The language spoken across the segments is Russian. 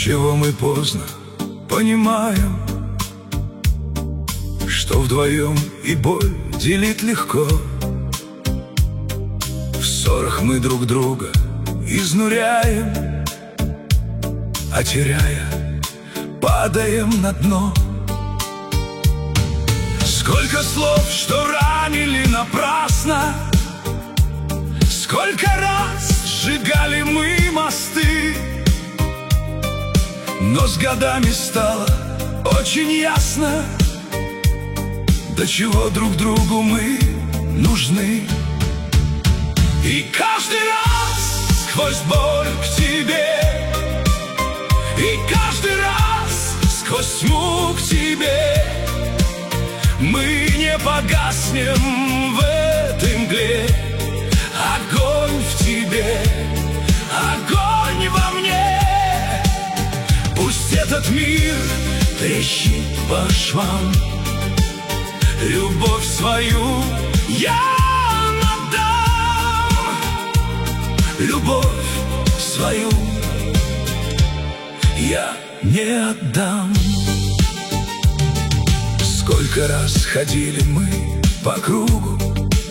чего мы поздно понимаем, что вдвоем и боль делить легко. В ссорах мы друг друга изнуряем, а теряя, падаем на дно. Сколько слов, что ранили напрасно, сколько раз сжигали мы мосты. Но с годами стало очень ясно, до чего друг другу мы нужны. И каждый раз сквозь боль к тебе, и каждый раз сквозь тьму к тебе, мы не погаснем в этой мгле. Огонь в тебе, огонь во мне. Пусть этот мир трещит по швам, любовь свою я отдам. Любовь свою я не отдам. Сколько раз ходили мы по кругу,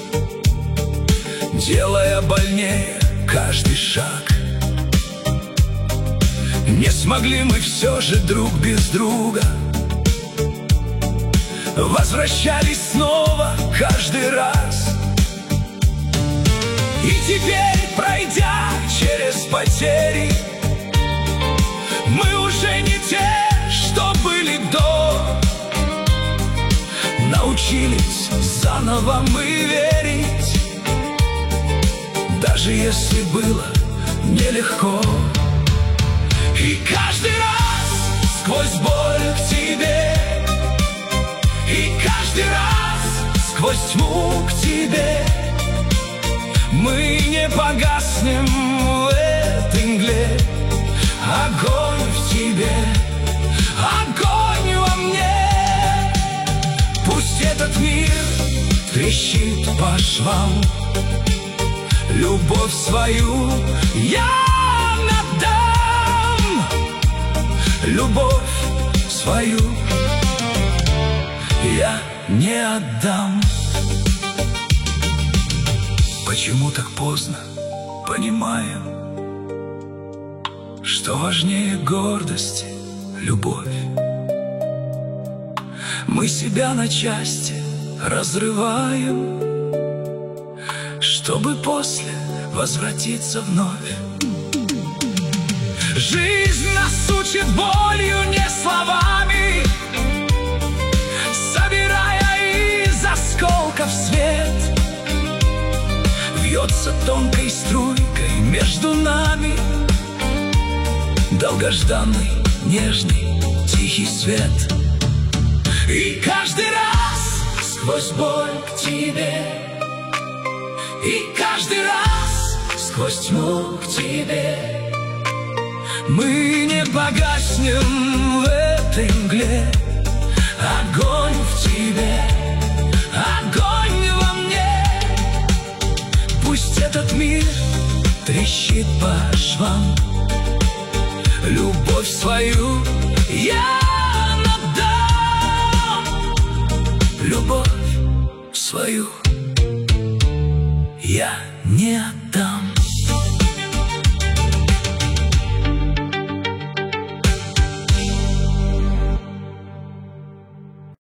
делая больнее каждый шаг. Не смогли мы все же друг без друга, возвращались снова каждый раз. И теперь, пройдя через потери, мы уже не те, что были до. Научились заново мы верить, даже если было нелегко. И каждый раз сквозь боль к тебе, и каждый раз сквозь тьму к тебе, мы не погаснем в этой мгле. Огонь в тебе, огонь во мне. Пусть этот мир трещит по швам, любовь свою я отдам. Любовь свою я не отдам. Почему так поздно понимаем, что важнее гордости любовь? Мы себя на части разрываем, чтобы после возвратиться вновь. Жизнь нас учит болью, не словами, собирая из осколков свет. Вьется тонкой струйкой между нами долгожданный, нежный, тихий свет. И каждый раз сквозь боль к тебе, и каждый раз сквозь тьму к тебе, мы не погаснем в этой мгле. Огонь в тебе, огонь во мне. Пусть этот мир трещит по швам, любовь свою я отдам. Любовь свою я не отдам.